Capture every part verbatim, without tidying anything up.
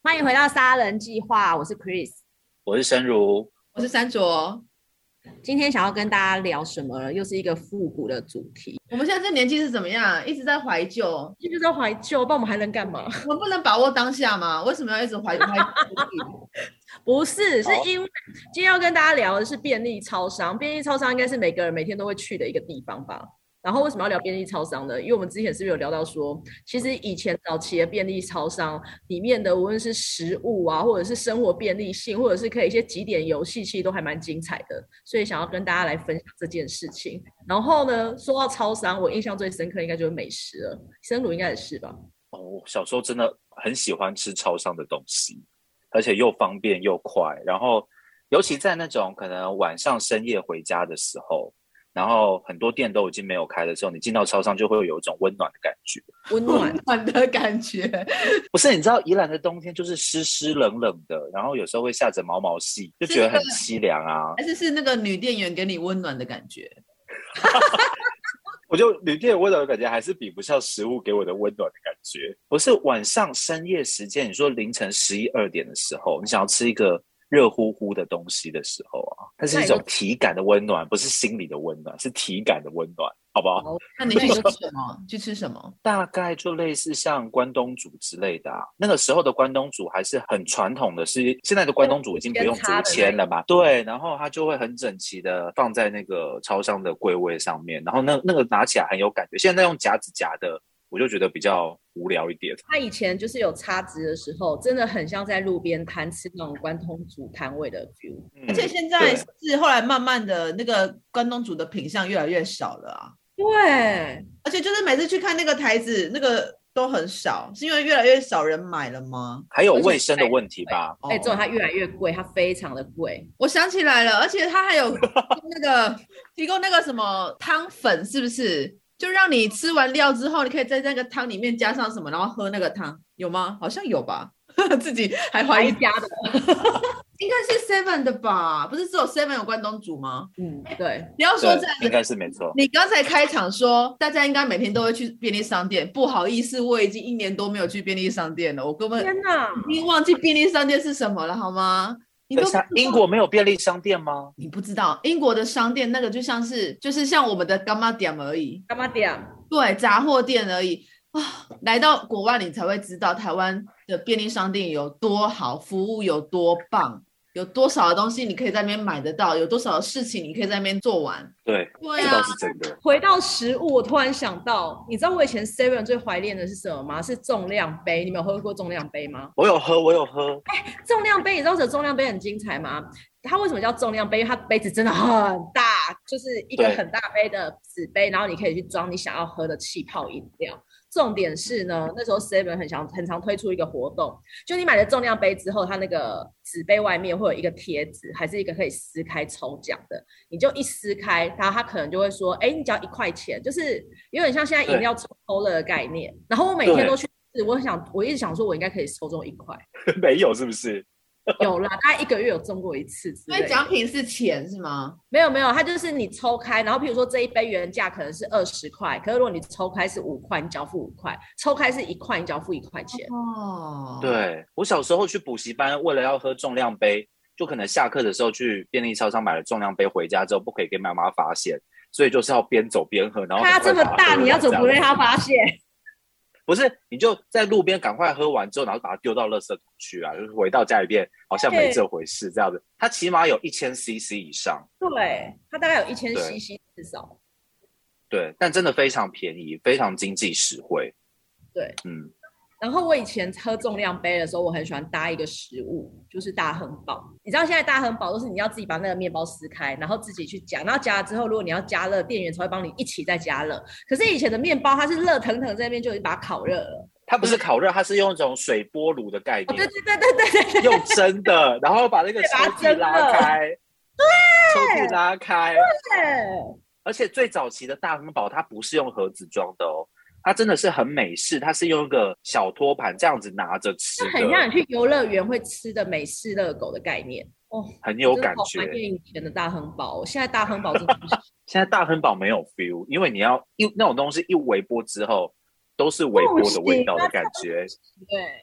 欢迎回到杀人计划，我是 Chris， 我是申如， 我是山卓。 今天想要跟大家聊什么？又是一个复古的主题。 我们现在这年纪是怎么样？一直在怀旧， 一直在怀旧，不然我们还能干嘛？ 我们不能把握当下吗？为什么要一直怀怀旧？ 不是，是因为今天要跟大家聊的是便利超商。便利超商应该是每个人每天都会去的一个地方吧。然后为什么要聊便利超商呢？因为我们之前是不是有聊到说，其实以前早期的便利超商里面的无论是食物啊，或者是生活便利性，或者是可以一些集点游戏，其实都还蛮精彩的。所以想要跟大家来分享这件事情。然后呢，说到超商，我印象最深刻应该就是美食了。生乳应该也是吧？ 哦，小时候真的很喜欢吃超商的东西，而且又方便又快。然后，尤其在那种可能晚上深夜回家的时候。然后很多店都已经没有开的时候，你进到超商就会有一种温暖的感觉， 温暖暖的感觉。 不是，你知道宜兰的冬天就是湿湿冷冷的，然后有时候会下着毛毛细，就觉得很凄凉啊。 还是是那个女店员给你温暖的感觉？ 我觉得旅店温暖的感觉还是比不上食物给我的温暖的感觉。不是晚上深夜时间，你说凌晨十一二点的时候，你想要吃一个热乎乎的东西的时候啊，它是一种体感的温暖，不是心理的温暖，是体感的温暖，好不好？ 哦、那你去吃什么？去吃什么？ 大概就类似像关东煮之类的啊。那个时候的关东煮还是很传统的，是现在的关东煮已经不用竹签了嘛？对，然后它就会很整齐的放在那个超商的柜位上面，然后那那个拿起来很有感觉。现在用夹子夹的，我就觉得比较无聊一点。 他以前就是有叉子的时候，真的很像在路边摊吃那种关东煮摊位的 feel、 嗯、而且现在是后来慢慢的那个关东煮的品项越来越少了啊。 对， 而且就是每次去看那个台子，那个都很少，是因为越来越少人买了吗？ 还有卫生的问题吧？ 哎，之后它越来越贵，它非常的贵。 我想起来了，而且它还有那个提供那个什么汤粉，是不是？就让你吃完料之后，你可以在那个汤里面加上什么，然后喝那个汤，有吗？好像有吧，自己还怀疑加的， 应该是 Seven 的吧？不是只有 Seven 有关东煮吗？ 嗯，对。 不要说这样， 应该是没错。 你刚才开场说大家应该每天都会去便利商店，不好意思，我已经一年多没有去便利商店了，我根本天哪， 已经忘记便利商店是什么了，好吗？ 你等一下，英国没有便利商店吗？ 你不知道，英国的商店那个就像是就是像我们的干妈店而已， 干妈店， 对，杂货店而已啊。来到国外，你才会知道台湾的便利商店有多好，服务有多棒，有多少的东西你可以在那边买得到，有多少的事情你可以在那边做完。 对， 对啊， 这倒是真的。 回到食物，我突然想到，你知道我以前 Seven 最怀念的是什么吗？是重量杯。你们有喝过重量杯吗？ 我有喝，我有喝。 哎，重量杯，你知道这重量杯很精彩吗？它为什么叫重量杯？因为它杯子真的很大，就是一个很大杯的纸杯，然后你可以去装你想要喝的气泡饮料。重点是呢，那时候 Seven 很常很常推出一个活动，就你买了重量杯之后，它那个纸杯外面会有一个贴纸，还是一个可以撕开抽奖的，你就一撕开，然后他可能就会说，哎，你只要一块钱，就是有点像现在饮料抽抽乐的概念。然后我每天都去试，我想我一直想说，我应该可以抽中一块， 没有是不是？ 有啦，大概一个月有中过一次。 所以奖品是钱是吗？ 没有没有，它就是你抽开，然后譬如说这一杯原价可能是二十块，可是如果你抽开是五块，你只要付五块；抽开是一块，你只要付一块钱。 哦， 对，我小时候去补习班，为了要喝重量杯，就可能下课的时候去便利超商买了重量杯，回家之后不可以给妈妈发现，所以就是要边走边喝。然后它这么大，你要怎么不让他发现？ 不是，你就在路边赶快喝完之后，然后把它丢到垃圾桶去啊，就是回到家里边好像没这回事这样子。它起码有一千 C C 以上， 对，它大概有一千 C C 至少。 对，但真的非常便宜，非常经济实惠。 对， 嗯。 然后我以前喝重量杯的时候，我很喜欢搭一个食物，就是大亨堡。你知道现在大亨堡都是你要自己把那个面包撕开，然后自己去夹，然后夹了之后，如果你要加热，店员才会帮你一起再加热。可是以前的面包它是热腾腾在那边就已经把它烤热了。 它不是烤热，它是用一种水波炉的概念。 哦、对对对对对对， 用蒸的，然后把那个抽屉拉开， 对， 抽屉拉开， 对。 而且最早期的大亨堡它不是用盒子装的哦。它真的是很美式，它是用一个小托盘这样子拿着吃的， 很像你去游乐园会吃的美式热狗的概念哦， 很有感觉。 我怀念以前的大亨堡，现在大亨堡真的不行。 现在大亨堡没有 feel， 因为你要一那种东西一微波之后，都是微波的味道的感觉。 对，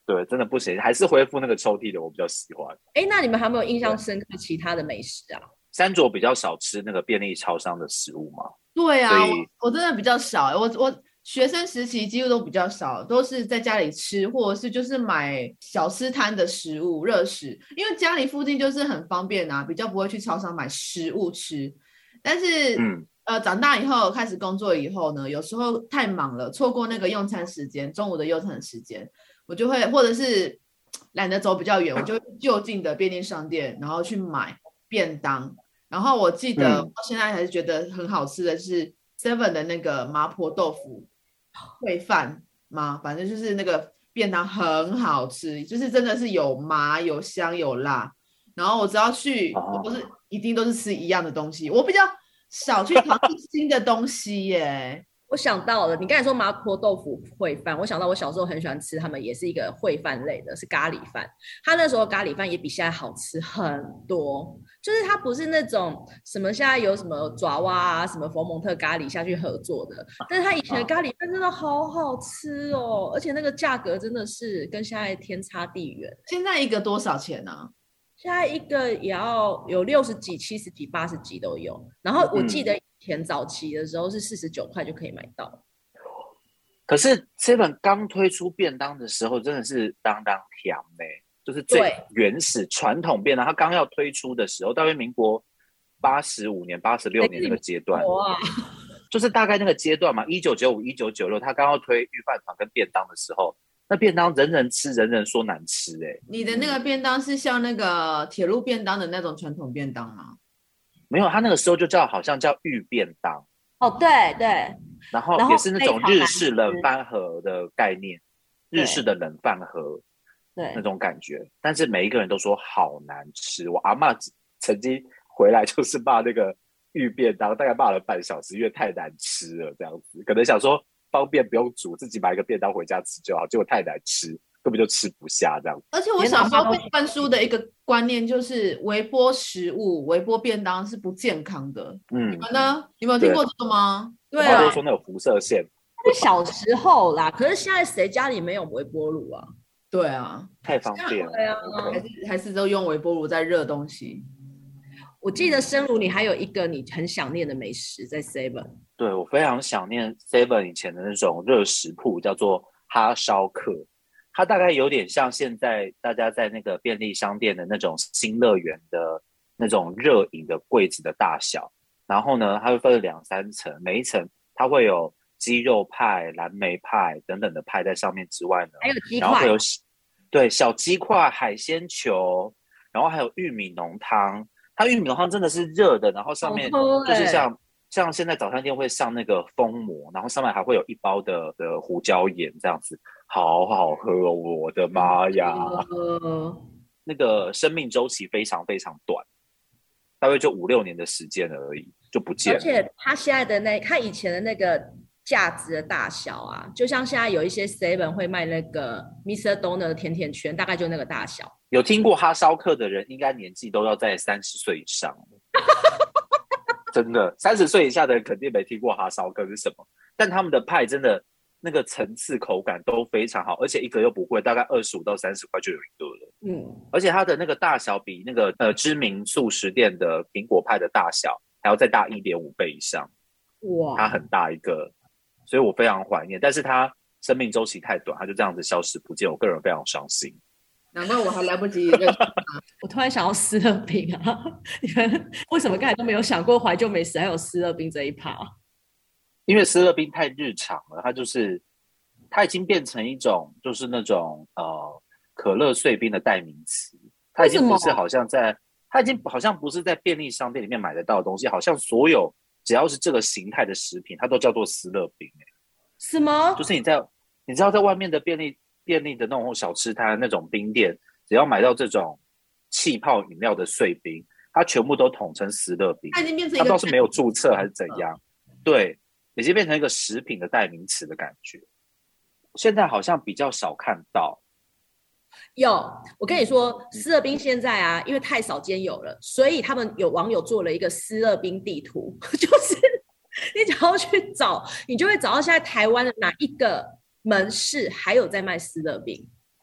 对，真的不行，还是恢复那个抽屉的我比较喜欢。 哎，那你们还有没有印象深刻其他的美食啊？ 山卓比较少吃那个便利超商的食物嘛？ 对啊，我, 我真的比较少，我我学生时期几乎都比较少，都是在家里吃，或者是就是买小吃摊的食物热食，因为家里附近就是很方便啊，比较不会去超商买食物吃。但是，嗯，呃，长大以后开始工作以后呢，有时候太忙了，错过那个用餐时间，中午的用餐时间，我就会或者是懒得走比较远，我就会就近的便利商店，然后去买便当。然后我记得到现在还是觉得很好吃的是 Seven 的那个麻婆豆腐烩饭吗？反正就是那个便当很好吃，就是真的是有麻有香有辣。然后我只要去，我不是一定都是吃一样的东西，我比较少去尝试新的东西耶。 我想到了，你刚才说麻婆豆腐烩饭，我想到我小时候很喜欢吃，他们也是一个烩饭类的，是咖喱饭。他那时候咖喱饭也比现在好吃很多，就是它不是那种什么现在有什么爪哇啊、什么佛蒙特咖喱下去合作的，但是他以前的咖喱饭真的好好吃哦，而且那个价格真的是跟现在天差地远。 现在一个多少钱呢、啊？ 现在一个也要有六十几、七十几、八十几都有。然后我记得以前早期的时候是四十九块就可以买到。 可是 Seven 刚推出便当的时候，真的是当当甜嘞，就是最原始传统便当。它刚要推出的时候，大约民国八十五年、八十六年那个阶段， 哇， 就是大概那个阶段嘛，一九九五、一九九六，他刚要推御饭团跟便当的时候。那便当人人吃，人人说难吃哎、欸。 你的那个便当是像那个铁路便当的那种传统便当吗？ 没有，他那个时候就叫好像叫御便当。 哦，对对。 然后也是那种日式冷饭盒的概念，日式的冷饭盒，对那种感觉。但是每一个人都说好难吃。我阿嬷曾经回来就是骂那个御便当，大概骂了半小时，因为太难吃了，这样子可能想说。方便不用煮，自己买一个便当回家吃就好，结果太难吃，根本就吃不下这样。 而且我小时候被灌输的一个观念就是微波食物、微波便当是不健康的。嗯，你们呢？你们有听过这个吗？ 对啊，都说那有辐射线。 小时候啦，可是现在谁家里没有微波炉啊？ 对啊， 太方便了。 对啊， 还是还是都用微波炉在热东西。 我记得生如你还有一个你很想念的美食在 Seven。 对，我非常想念 Seven 以前的那种热食铺，叫做哈烧客。它大概有点像现在大家在那个便利商店的那种新乐园的那种热饮的柜子的大小。然后呢，它会分两三层，每一层它会有鸡肉派、蓝莓派等等的派在上面之外呢， 还有鸡块， 然后会有对小鸡块、海鲜球，然后还有玉米浓汤。它玉米浓汤真的是热的，然后上面就是像、欸、像现在早餐店会上那个封膜，然后上面还会有一包的的胡椒盐这样子，好好喝哦！我的妈呀，呃、那个生命周期非常非常短，大概就五六年的时间而已，就不见了。 而且它现在的那，它以前的那个价值的大小啊，就像现在有一些 Seven 会卖那个 Mister Donut 的甜甜圈，大概就那个大小。 有听过哈烧客的人，应该年纪都要在三十岁以上。真的，三十岁以下的人肯定没听过哈烧客是什么，但他们的派真的那个层次口感都非常好，而且一个又不贵，大概二十五到三十块就有一个了。嗯，而且它的那个大小比那个呃知名素食店的苹果派的大小还要再大 一点五 倍以上。哇，它很大一个，所以我非常怀念，但是它生命周期太短，它就这样子消失不见，我个人非常伤心。 难怪我还来不及认识他。 我突然想到斯乐冰啊，你们为什么刚才都没有想过怀旧美食还有斯乐冰这一趴？ 因为斯乐冰太日常了，它就是它已经变成一种就是那种呃可乐碎冰的代名词，它已经不是好像在它已经好像不是在便利商店里面买得到的东西，好像所有只要是这个形态的食品，它都叫做斯乐冰、欸。 什么？ 就是你在你知道在外面的便利。便利的那种小吃摊那种冰店，只要买到这种气泡饮料的碎冰，它全部都统称斯乐冰。 它已经变成一个，它不知道是没有注册还是怎样，对，已经变成一个食品的代名词的感觉。现在好像比较少看到。 有，我跟你说，斯乐冰现在啊，因为太少间有了，所以他们有网友做了一个斯乐冰地图，就是你只要去找，你就会找到现在台湾的哪一个门市还有在卖斯乐冰。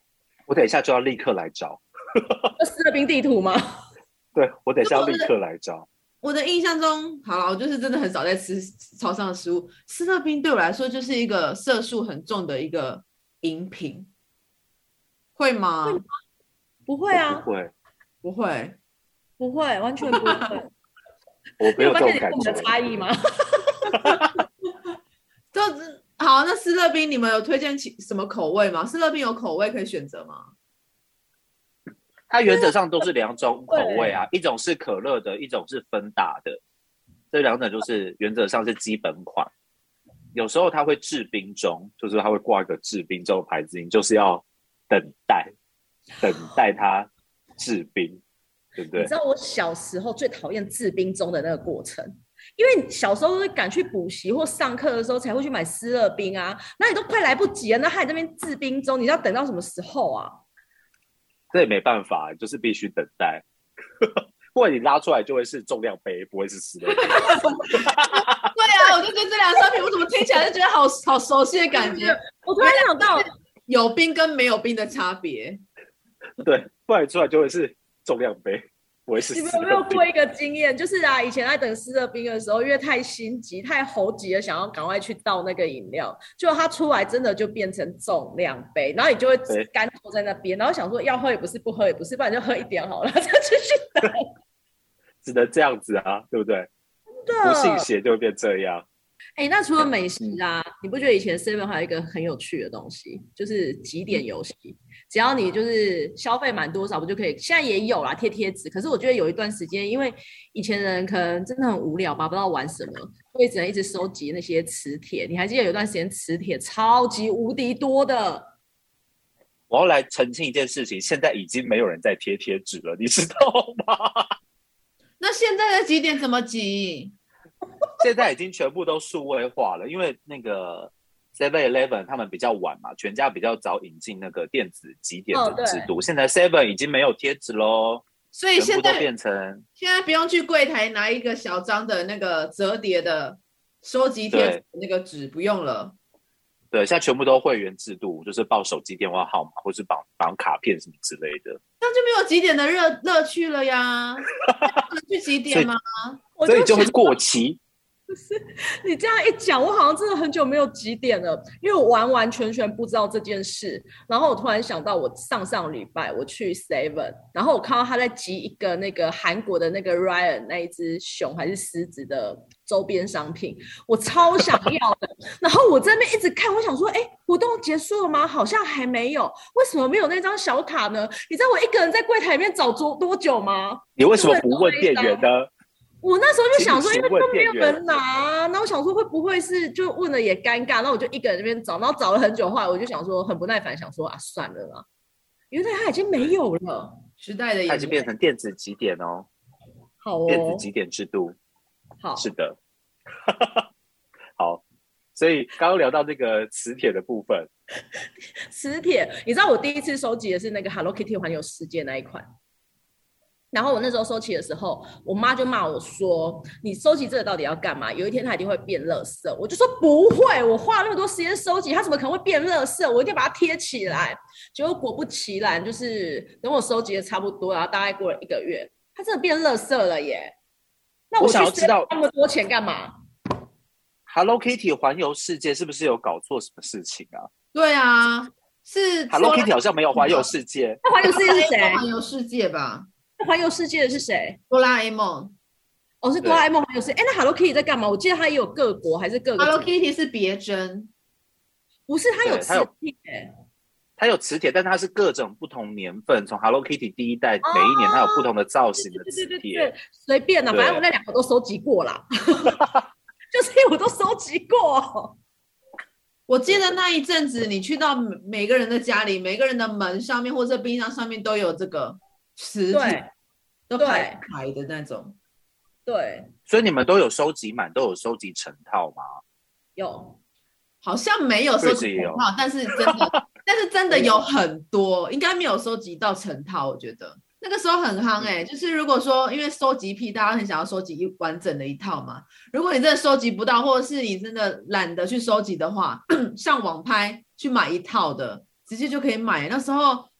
我等一下就要立刻来找。 斯乐冰地图吗？ 对，我等一下要立刻来找。 我的印象中，好了，我就是真的很少在吃超商的食物。斯乐冰对我来说就是一个色素很重的一个饮品，会吗？ 会吗？不会啊， 不会， 不会， 不会，完全不会。 我没有这种感觉。 有发现你跟我们的差异吗？ 就是好，那斯乐冰你们有推荐什么口味吗？斯乐冰有口味可以选择吗？ 它原则上都是两种口味啊，一种是可乐的，一种是芬达的，这两者就是原则上是基本款。有时候它会制冰中，就是它会挂一个制冰中的牌子，你就是要等待，等待它制冰，对不对？ 你知道我小时候最讨厌制冰中的那个过程，因为小时候都是赶去补习或上课的时候才会去买斯乐冰啊，那你都快来不及了，那还在那边制冰中，你要等到什么时候啊？ 这也没办法，就是必须等待。不然你拉出来就会是重量杯，不会是斯乐冰。 对啊，我就觉得这两个商品我怎么听起来就觉得好好熟悉的感觉。 我突然想到有冰跟没有冰的差别。 对，不然出来就会是重量杯，不会是斯乐冰。 你们有没有过一个经验，就是啊，以前在等斯乐冰的时候，因为太心急、太猴急了，想要赶快去倒那个饮料，结果它出来真的就变成重量杯，然后你就会干坐在那边，然后想说要喝也不是，不喝也不是，不然就喝一点好了，再继续等。 只能这样子啊，对不对？不信邪就会变这样。 哎，那除了美食啊，你不觉得以前 seven 还有一个很有趣的东西，就是集点游戏？只要你就是消费满多少，不就可以？现在也有啦，贴贴纸。可是我觉得有一段时间，因为以前人可能真的很无聊吧，不知道玩什么，所以只能一直收集那些磁铁。你还记得有一段时间磁铁超级无敌多的？ 我要来澄清一件事情，现在已经没有人在贴贴纸了，你知道吗？ 那现在的集点怎么集？ 现在已经全部都数位化了，因为那个 seven eleven 他们比较晚嘛，全家比较早引进那个电子集点的制度。哦、现在 seven 已经没有贴纸喽， 所以现在都变成现在不用去柜台拿一个小张的那个折叠的收集贴纸那个纸，不用了。 对，现在全部都会员制度，就是报手机电话号码或是绑绑卡片什么之类的， 那就没有集点的乐乐趣了呀。能去集点吗？ 所以, 所以就会过期。 不是你这样一讲，我好像真的很久没有集点了，因为我完完全全不知道这件事。然后我突然想到，我上上礼拜我去 Seven， 然后我看到他在集一个那个韩国的那个 Ryan 那一只熊还是狮子的周边商品，我超想要的。然后我在那边一直看，我想说，哎，活动结束了吗？好像还没有，为什么没有那张小卡呢？你知道我一个人在柜台里面找多多久吗？ 你为什么不问店员呢？ 我那时候就想说，因为都没有人拿，那我想说会不会是就问了也尴尬，那我就一个人在那边找，然后找了很久，后来我就想说很不耐烦，想说啊算了啦，原来它已经没有了， 时代的眼泪， 它已经变成电子集点哦， 好哦， 电子集点制度， 好， 是的，好，所以刚刚聊到这个磁铁的部分， 磁铁，你知道我第一次收集的是那个 Hello Kitty 环游世界那一款。然后我那时候收集的时候，我妈就骂我说：“你收集这个到底要干嘛？有一天它一定会变垃圾。”我就说：“不会，我花了那么多时间收集，它怎么可能会变垃圾？我一定要把它贴起来。”结果果不其然，就是等我收集的差不多，然后大概过了一个月，它真的变垃圾了耶！那我想要知道那么多钱干嘛 ？Hello Kitty 环游世界是不是有搞错什么事情啊？ 对啊，是 Hello Kitty 好像没有环游世界。 那环游世界是谁？ 环游世界吧。 那环游世界的是谁？ 哆啦 A 梦。 哦，是哆啦 A 梦环游世界。哎，那 Hello Kitty 在干嘛？我记得它也有各国还是各个。 Hello Kitty 是别针， 不是它有磁铁。 它有磁铁，但它是各种不同年份，从 Hello Kitty 第一代、哦、每一年它有不同的造型的磁铁。对对对对， 随便啦，反正我那两个都收集过啦。就是因为我都收集过。 我记得那一阵子，你去到每个人的家里，每个人的门上面或者冰箱上面都有这个。磁铁都排排的那种， 对， 所以你们都有收集满，都有收集成套吗？ 有， 好像没有收集成套，但是真的，但是真的有很多，应该没有收集到成套。我觉得那个时候很夯哎、欸，就是如果说因为收集癖，大家很想要收集一完整的一套嘛。如果你真的收集不到，或者是你真的懒得去收集的话，上网拍去买一套的，直接就可以买。那时候。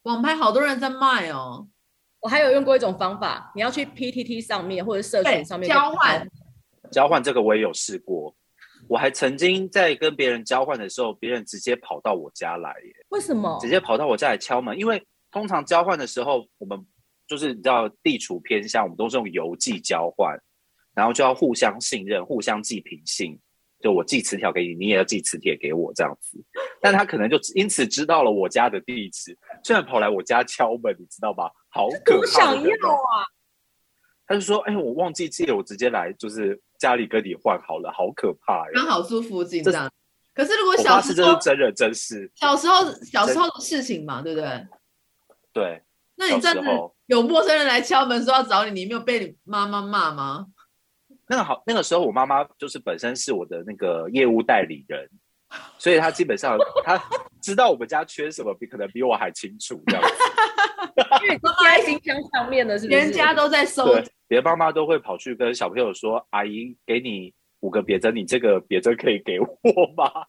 网拍好多人在卖哦。 我还有用过一种方法，你要去 P T T 上面或者社群上面交换， 交换这个我也有试过，我还曾经在跟别人交换的时候，别人直接跑到我家来耶。 为什么？ 直接跑到我家来敲门，因为通常交换的时候，我们就是你知道地处偏乡，我们都是用邮寄交换，然后就要互相信任，互相寄平信。就我寄磁条给你，你也要寄磁铁给我这样子。但他可能就因此知道了我家的地址，虽然跑来我家敲门，你知道吧？好可怕！ 我想要啊！ 他就说：“哎，我忘记寄了，我直接来，就是家里跟你换好了，好可怕呀！” 刚好住附近这样。可是如果小时候， 这是真人真事。 小时候，小时候的事情嘛，对不对？ 对。 那你真的有陌生人来敲门说要找你，你没有被你妈妈骂吗？ 那个好，那个时候我妈妈就是本身是我的那个业务代理人，所以她基本上她知道我们家缺什么，比可能比我还清楚这样子。 因为贴在冰箱上面的是不是？ 人家都在收。 对，别的妈妈都会跑去跟小朋友说：“阿姨，给你五个别针，你这个别针可以给我吗？”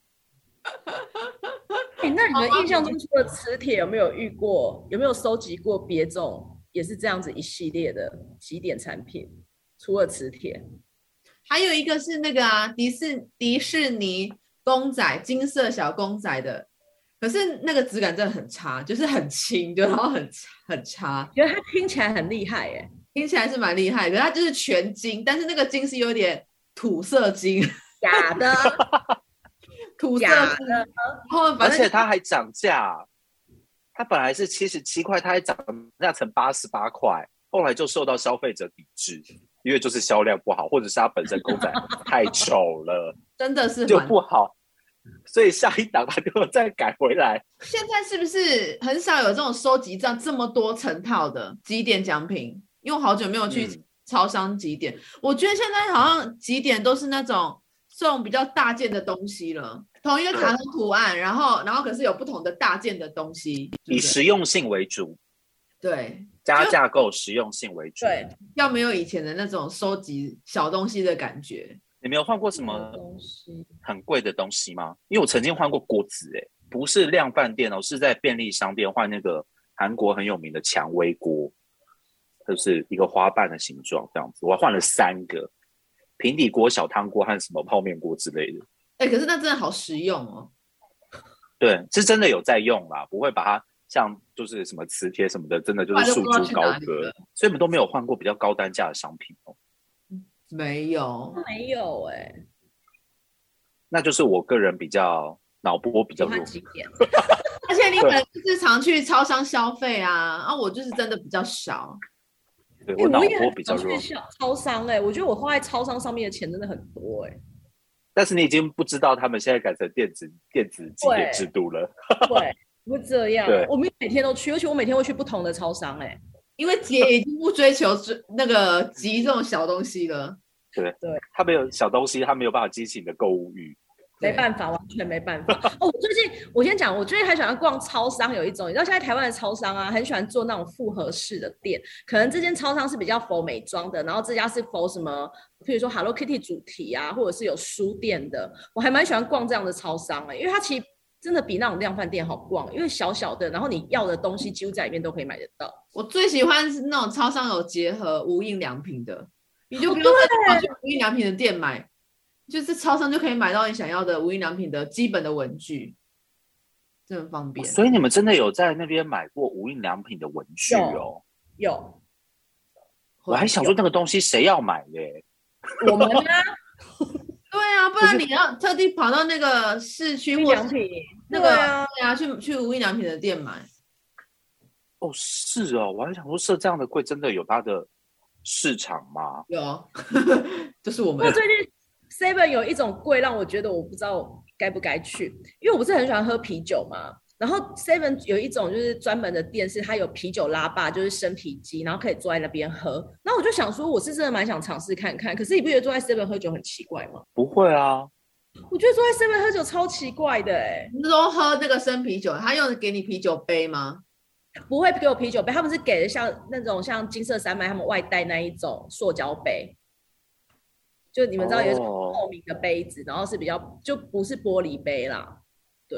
欸、那你们印象中除了磁铁，有没有遇过？有没有收集过别种也是这样子一系列的集点产品？除了磁铁， 还有一个是那个啊，迪士迪士尼公仔，金色小公仔的，可是那个质感真的很差，就是很轻，就然后很很差。 觉得它听起来很厉害耶， 听起来是蛮厉害，可是它就是全金，但是那个金是有点土色金， 假的， 土色金， 然后而且它还涨价，它本来是七十七块，它还涨价成八十八块，后来就受到消费者抵制。因为就是销量不好，或者是它本身公仔太丑了， 真的是就不好，所以下一档它就再改回来。 现在是不是很少有这种收集这样这么多成套的集点奖品？因为我好久没有去超商集点，嗯、我觉得现在好像集点都是那种送比较大件的东西了，同一个卡通图案，然后然后可是有不同的大件的东西， 以实用性为主。 对。 加架构实用性为主， 对，要没有以前的那种收集小东西的感觉。 你没有换过什么很贵的东西吗？因为我曾经换过锅子，哎，不是量贩店哦，是在便利商店换那个韩国很有名的蔷薇锅，就是一个花瓣的形状这样子。我还换了三个平底锅、小汤锅和什么泡面锅之类的。 哎、欸，可是那真的好实用哦。 对，是真的有在用啦，不会把它。像就是什么磁贴什么的，真的就是束之高阁，所以我们都没有换过比较高单价的商品哦。 没有， 没有哎、欸， 那就是我个人比较脑波比较弱， 而且你可能就是常去超商消费啊，啊，我就是真的比较少。 对，我脑波比较弱。 超商哎、欸，我觉得我花在超商上面的钱真的很多哎、欸。 但是你已经不知道他们现在改成电子电子集点制度了。 对。不这样，我们每天都去，而且我每天会去不同的超商、欸，哎， 因为姐已经不追求那个集这种小东西了。 对对， 他没有小东西，他没有办法激起你的购物欲。 没办法，完全没办法。哦，我最近我先讲，我最近很喜欢逛超商，有一种你知道现在台湾的超商啊，很喜欢做那种复合式的店，可能这间超商是比较 for 美妆的，然后这家是 for 什么，譬如说 Hello Kitty 主题啊，或者是有书店的，我还蛮喜欢逛这样的超商的、欸，因为它其实真的比那种量贩店好逛，因为小小的，然后你要的东西几乎在里面都可以买得到。 我最喜欢是那种超商有结合无印良品的，你就不用再跑去无印良品的店买。就是超商就可以买到你想要的无印良品的基本的文具，这很方便。 所以你们真的有在那边买过无印良品的文具哦？ 有，有我还想说那个东西谁要买嘞？ 我们啊， 对啊，不然你要特地跑到那个市区或良品那个对啊，对啊去去无印良品的店买。 哦，是哦，我还想说设这样的柜真的有它的市场吗？ 有，就是我们。 我最近Seven 有一种柜让我觉得我不知道该不该去，因为我不是很喜欢喝啤酒嘛。然后 Seven 有一种就是专门的店，是它有啤酒拉霸，就是生啤机，然后可以坐在那边喝。然后我就想说，我是真的蛮想尝试看看。可是你不觉得坐在 Seven 喝酒很奇怪吗？ 不会啊， 我觉得坐在 Seven 喝酒超奇怪的哎、欸。 你说喝那个生啤酒，他用给你啤酒杯吗？ 不会给我啤酒杯，他们是给的像那种像金色山脉他们外带那一种塑胶杯。就你们知道有一种透明的杯子， oh. 然后是比较就不是玻璃杯啦，对。然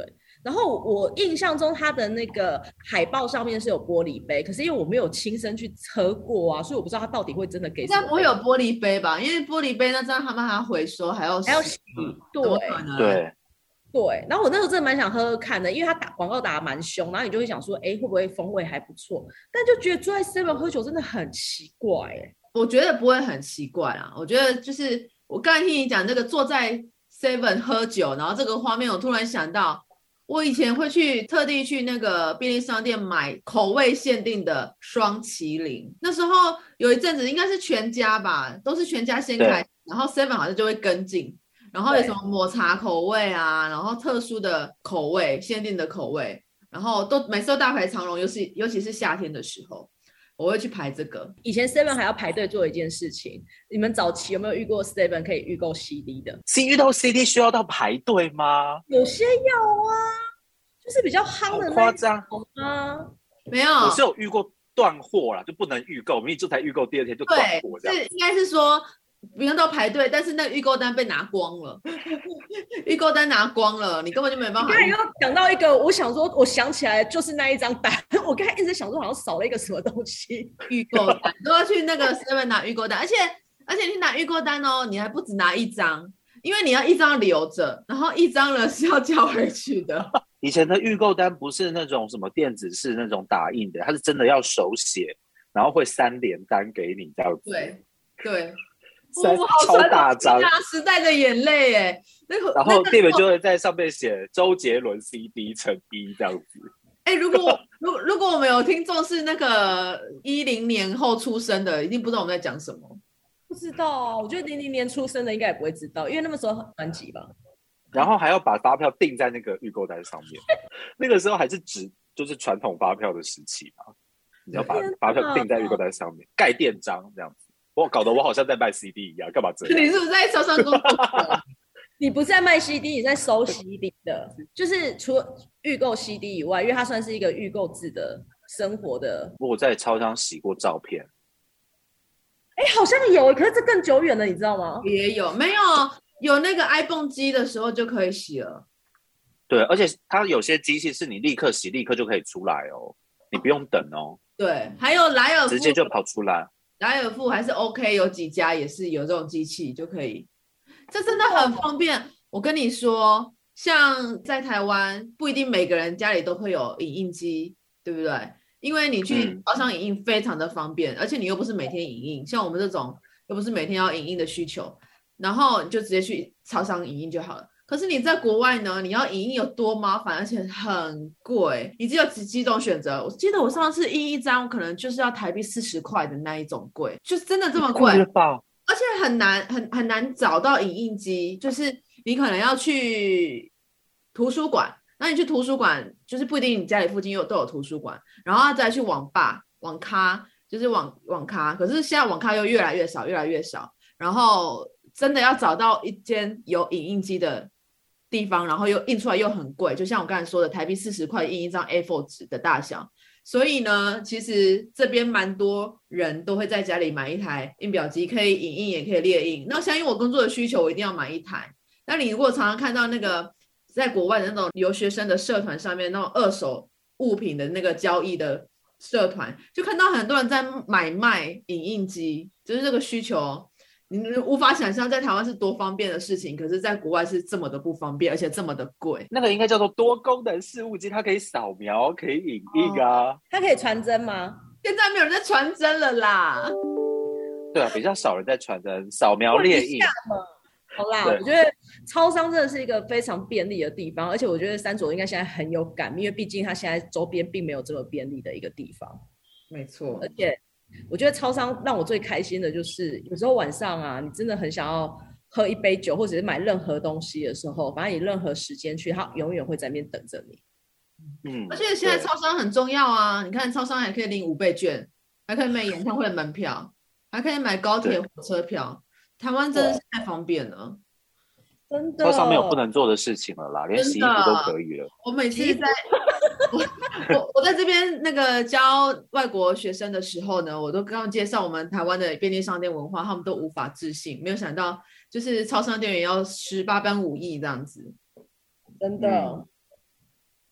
然后我印象中它的那个海报上面是有玻璃杯，可是因为我没有亲身去喝过啊，所以我不知道它到底会真的给什么。 应该不会有玻璃杯吧？因为玻璃杯那这样他们还要回收，还要还要洗，对对对。然后我那时候真的蛮想喝喝看的，因为它打广告打得蛮凶，然后你就会想说，哎，会不会风味还不错？但就觉得坐在 seven 喝酒真的很奇怪，哎。 我觉得不会很奇怪啦，我觉得就是我刚才听你讲这个坐在 seven 喝酒，然后这个画面，我突然想到，我以前会去特地去那个便利商店买口味限定的双麒麟，那时候有一阵子应该是全家吧，都是全家先开，然后 seven 好像就会跟进，然后有什么抹茶口味啊，然后特殊的口味限定的口味，然后都每次都大排长龙，尤其尤其是夏天的时候我会去排这个。 以前 seven 还要排队做一件事情，你们早期有没有遇过 seven 可以预购 C D 的？ 遇到 C D 需要到排队吗？ 有些要啊，就是比较夯的那种。 夸张啊？ 没有， 我是有遇过断货啦，就不能预购，明明就才预购第二天就断货这样。 是应该是说不用到排队，但是那个预购单被拿光了，预购单拿光了，你根本就没办法。 你刚才又讲到一个，我想说，我想起来就是那一张单，我刚才一直想说好像少了一个什么东西， 预购单都要去那个 seven 拿预购单，而且而且你拿预购单哦，你还不止拿一张，因为你要一张留着，然后一张呢是要交回去的。 以前的预购单不是那种什么电子式那种打印的，它是真的要手写，然后会三连单给你这样子。 对对。 哇、哦，超大张， 时代的眼泪哎，那个， 然后店员就会在上面写周杰伦 C D 乘一这样子。 哎、欸，如果如果如果我们有听众是那个一零年后出生的，一定不知道我们在讲什么。 不知道啊，我觉得零零年出生的应该也不会知道，因为那个时候很专辑吧。 然后还要把发票订在那个预购单上面，那个时候还是纸，就是传统发票的时期嘛，你要把发票订在预购单上面，盖店章这样子。我搞得我好像在卖 C D 一样，干嘛这样？ 你是不是在超商工作？ 你不是在卖 C D， 你在收 C D 的，就是除了预购 C D 以外，因为它算是一个预购制的生活的。 我在超商洗过照片， 哎，好像有，可是这更久远了，你知道吗？ 也有，没有有那个 iPhone 机的时候就可以洗了。 对，而且它有些机器是你立刻洗，立刻就可以出来哦，你不用等哦。 对，还有莱尔富直接就跑出来。 莱尔富还是 OK， 有几家也是有这种机器就可以，这真的很方便。我跟你说，像在台湾不一定每个人家里都会有影印机，对不对？因为你去超商影印非常的方便，嗯、而且你又不是每天影印，像我们这种又不是每天要影印的需求，然后你就直接去超商影印就好了。可是你在国外呢，你要影印有多麻烦，而且很贵，你只有几几种选择。我记得我上次印一张可能就是要台币四十块的那一种贵，就是真的这么贵，而且很难很很难找到影印机，就是你可能要去图书馆，那你去图书馆就是不一定你家里附近有都有图书馆，然后再去网吧网咖，就是网网咖，可是现在网咖又越来越少越来越少，然后真的要找到一间有影印机的地方，然后又印出来又很贵，就像我刚才说的台币四十块印一张 A 四 纸的大小，所以呢其实这边蛮多人都会在家里买一台印表机，可以影印也可以列印。那像因为我工作的需求我一定要买一台，那你如果常常看到那个在国外的那种留学生的社团上面那种二手物品的那个交易的社团，就看到很多人在买卖影印机，就是这个需求你无法想象在台湾是多方便的事情，可是在国外是这么的不方便，而且这么的贵。 那个应该叫做多功能事务机，它可以扫描可以影印啊、哦、 它可以传真吗？ 现在没有人在传真了啦。 对啊，比较少人在传真，扫描列印。 好啦，我觉得超商真的是一个非常便利的地方，而且我觉得三左应该现在很有感，因为毕竟它现在周边并没有这么便利的一个地方。 没错， 而且我觉得超商让我最开心的就是有时候晚上啊，你真的很想要喝一杯酒或者是买任何东西的时候，反正你任何时间去，它永远会在那边等着你。 嗯，而且现在超商很重要啊，你看超商还可以领五倍券，还可以买演唱会门票，还可以买高铁火车票，台湾真的是太方便了， 真的。 超商没有不能做的事情了啦，连洗衣服都可以了。 我每次在我, 我, 我在这边那个教外国学生的时候呢，我都跟他们介绍我们台湾的便利商店文化，他们都无法置信，没有想到就是超商店员要十八般武艺这样子， 真的。嗯、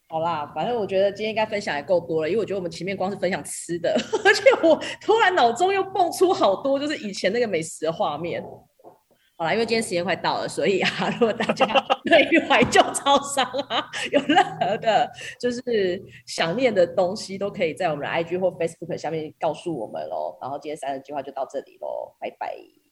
好啦，反正我觉得今天应该分享也够多了，因为我觉得我们前面光是分享吃的，而且我突然脑中又蹦出好多就是以前那个美食的画面。好啦，因为今天时间快到了，所以啊，如果大家对于怀旧超商啊有任何的就是想念的东西，都可以在我们的 I G 或 Facebook 下面告诉我们咯。然后今天三人计划就到这里咯，拜拜。